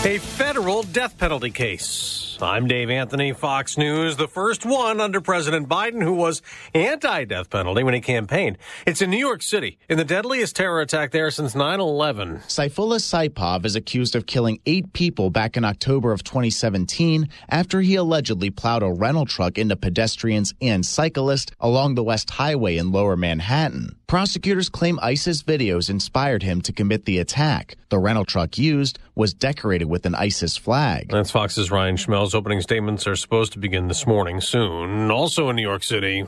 A federal death penalty case. I'm Dave Anthony, Fox News, the first one under President Biden who was anti-death penalty when he campaigned. It's in New York City, in the deadliest terror attack there since 9/11. Saifullah Saipov is accused of killing 8 people back in October of 2017 after he allegedly plowed a rental truck into pedestrians and cyclists along the West Highway in Lower Manhattan. Prosecutors claim ISIS videos inspired him to commit the attack. The rental truck used was decorated with an ISIS flag. That's Fox's Ryan Schmelz. Opening statements are supposed to begin this morning soon. Also in New York City,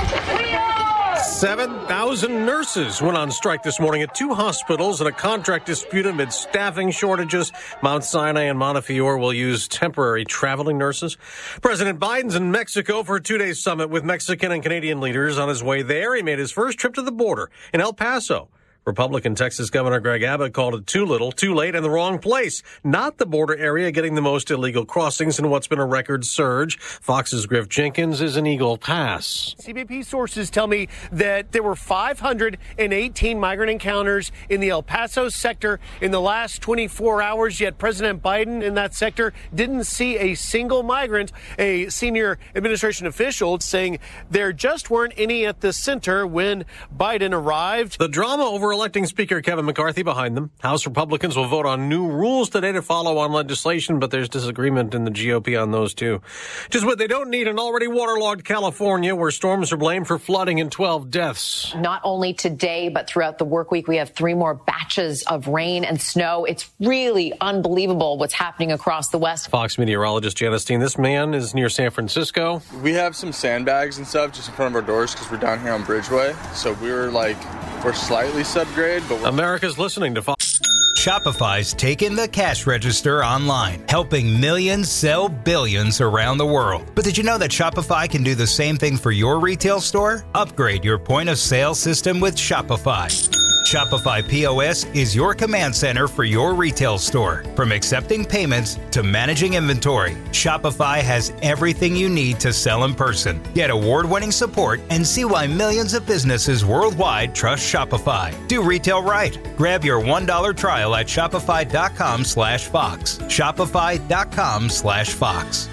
7,000 nurses went on strike this morning at 2 hospitals in a contract dispute amid staffing shortages. Mount Sinai and Montefiore will use temporary traveling nurses. President Biden's in Mexico for a 2-day summit with Mexican and Canadian leaders. On his way there, he made his first trip to the border in El Paso. Republican Texas Governor Greg Abbott called it too little, too late, and the wrong place. Not the border area getting the most illegal crossings in what's been a record surge. Fox's Griff Jenkins is in Eagle Pass. CBP sources tell me that there were 518 migrant encounters in the El Paso sector in the last 24 hours, yet President Biden in that sector didn't see a single migrant. A senior administration official saying there just weren't any at the center when Biden arrived. The drama over electing Speaker Kevin McCarthy behind them. House Republicans will vote on new rules today to follow on legislation, but there's disagreement in the GOP on those too. Just what they don't need an already waterlogged California, where storms are blamed for flooding and 12 deaths. Not only today, but throughout the work week, we have 3 more batches of rain and snow. It's really unbelievable what's happening across the West. Fox meteorologist Janice Dean, this man is near San Francisco. We have some sandbags and stuff just in front of our doors because we're down here on Bridgeway. So we're slightly subgrade, but America's listening to Fox. Shopify's taken the cash register online, helping millions sell billions around the world. But did you know that Shopify can do the same thing for your retail store? Upgrade your point of sale system with Shopify. Shopify POS is your command center for your retail store. From accepting payments to managing inventory, Shopify has everything you need to sell in person. Get award-winning support and see why millions of businesses worldwide trust Shopify. Do retail right. Grab your $1 trial at shopify.com/Fox. Shopify.com/Fox.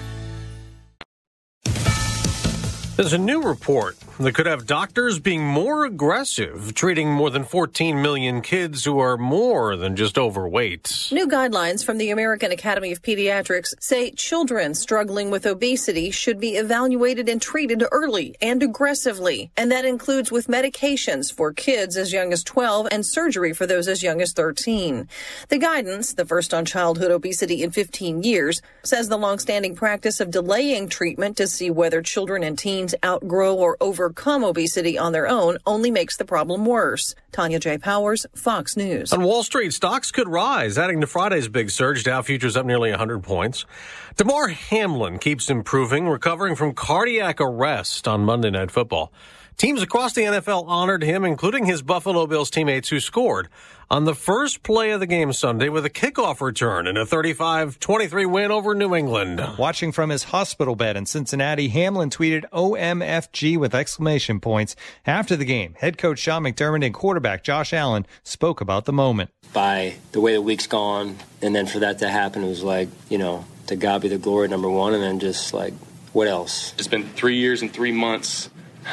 There's a new report that could have doctors being more aggressive, treating more than 14 million kids who are more than just overweight. New guidelines from the American Academy of Pediatrics say children struggling with obesity should be evaluated and treated early and aggressively. And that includes with medications for kids as young as 12 and surgery for those as young as 13. The guidance, the first on childhood obesity in 15 years, says the longstanding practice of delaying treatment to see whether children and teens outgrow or overcome obesity on their own only makes the problem worse. Tanya J. Powers, Fox News. On Wall Street, stocks could rise, adding to Friday's big surge. Dow futures up nearly 100 points. Damar Hamlin keeps improving, recovering from cardiac arrest on Monday Night Football. Teams across the NFL honored him, including his Buffalo Bills teammates who scored on the first play of the game Sunday with a kickoff return in a 35-23 win over New England. Watching from his hospital bed in Cincinnati, Hamlin tweeted OMFG with exclamation points. After the game, head coach Sean McDermott and quarterback Josh Allen spoke about the moment. By the way the week's gone, and then for that to happen, it was to God be the glory, number one, and then just what else? It's been 3 years and 3 months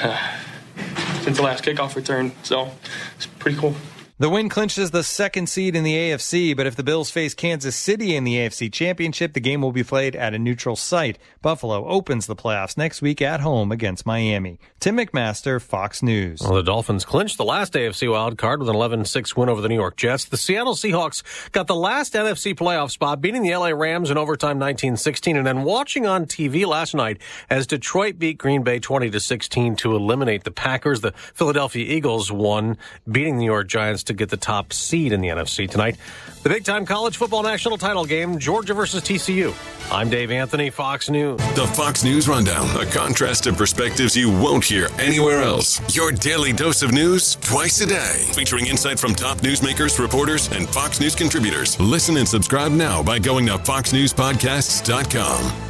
since the last kickoff return, so it's pretty cool. The win clinches the second seed in the AFC, but if the Bills face Kansas City in the AFC Championship, the game will be played at a neutral site. Buffalo opens the playoffs next week at home against Miami. Tim McMaster, Fox News. Well, the Dolphins clinched the last AFC wild card with an 11-6 win over the New York Jets. The Seattle Seahawks got the last NFC playoff spot, beating the LA Rams in overtime 19-16, and then watching on TV last night as Detroit beat Green Bay 20-16 to eliminate the Packers. The Philadelphia Eagles won, beating the New York Giants to get the top seed in the NFC tonight. The big-time college football national title game, Georgia versus TCU. I'm Dave Anthony, Fox News. The Fox News Rundown, a contrast of perspectives you won't hear anywhere else. Your daily dose of news twice a day, featuring insight from top newsmakers, reporters, and Fox News contributors. Listen and subscribe now by going to foxnewspodcasts.com.